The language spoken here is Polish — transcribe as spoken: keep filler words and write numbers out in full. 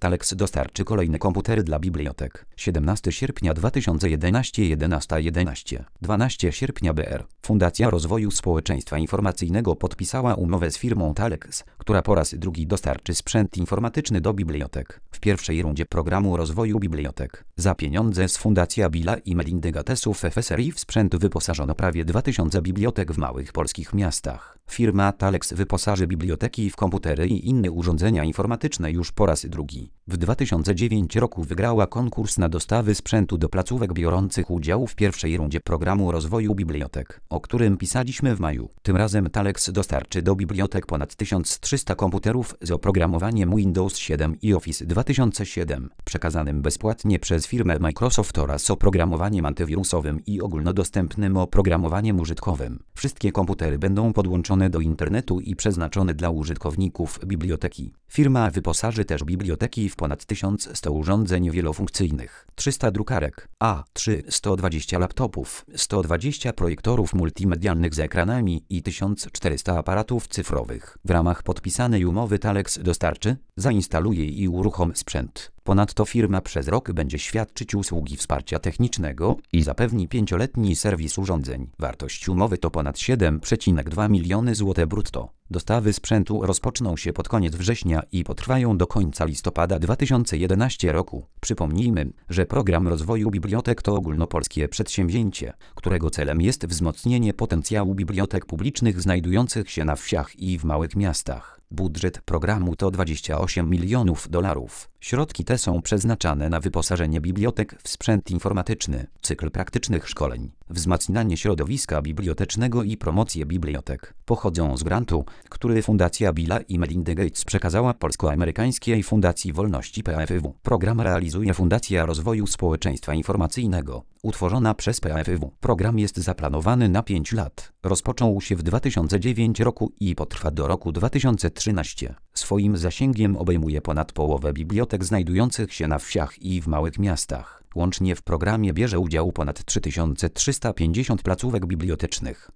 Thales dostarczy kolejne komputery dla bibliotek. siedemnastego sierpnia dwa tysiące jedenastego jedenasta jedenaście. dwunastego sierpnia B R. Fundacja Rozwoju Społeczeństwa Informacyjnego podpisała umowę z firmą Thales, która po raz drugi dostarczy sprzęt informatyczny do bibliotek. W pierwszej rundzie programu rozwoju bibliotek za pieniądze z Fundacji Billa i Melindy Gatesów F S R I w sprzęt wyposażono prawie dwa tysiące bibliotek w małych polskich miastach. Firma Thales wyposaży biblioteki w komputery i inne urządzenia informatyczne już po raz drugi. W dwa tysiące dziewiątym roku wygrała konkurs na dostawy sprzętu do placówek biorących udział w pierwszej rundzie programu rozwoju bibliotek, o którym pisaliśmy w maju. Tym razem Thales dostarczy do bibliotek ponad tysiąc trzysta komputerów z oprogramowaniem Windows siedem i Office dwa tysiące siedem, przekazanym bezpłatnie przez firmę Microsoft oraz oprogramowaniem antywirusowym i ogólnodostępnym oprogramowaniem użytkowym. Wszystkie komputery będą podłączone do internetu i przeznaczone dla użytkowników biblioteki. Firma wyposaży też biblioteki w ponad tysiąc sto urządzeń wielofunkcyjnych, trzysta drukarek A trzy, sto dwadzieścia laptopów, sto dwadzieścia projektorów multimedialnych z ekranami i tysiąc czterysta aparatów cyfrowych. W ramach podpisanej umowy Thales dostarczy, zainstaluje i uruchomi sprzęt. Ponadto firma przez rok będzie świadczyć usługi wsparcia technicznego i zapewni pięcioletni serwis urządzeń. Wartość umowy to ponad siedem przecinek dwa miliony złotych brutto. Dostawy sprzętu rozpoczną się pod koniec września i potrwają do końca listopada dwa tysiące jedenastego roku. Przypomnijmy, że program rozwoju bibliotek to ogólnopolskie przedsięwzięcie, którego celem jest wzmocnienie potencjału bibliotek publicznych znajdujących się na wsiach i w małych miastach. Budżet programu to dwadzieścia osiem milionów dolarów. Środki te są przeznaczane na wyposażenie bibliotek w sprzęt informatyczny, cykl praktycznych szkoleń, wzmacnianie środowiska bibliotecznego i promocję bibliotek. Pochodzą z grantu, który Fundacja Billa i Melindy Gates przekazała Polsko-Amerykańskiej Fundacji Wolności P A F W. Program realizuje Fundacja Rozwoju Społeczeństwa Informacyjnego, utworzona przez P A F W. Program jest zaplanowany na pięć lat. Rozpoczął się w dwa tysiące dziewiątym roku i potrwa do roku dwa tysiące trzynastego. Swoim zasięgiem obejmuje ponad połowę bibliotek znajdujących się na wsiach i w małych miastach. Łącznie w programie bierze udział ponad trzy tysiące trzysta pięćdziesiąt placówek bibliotecznych.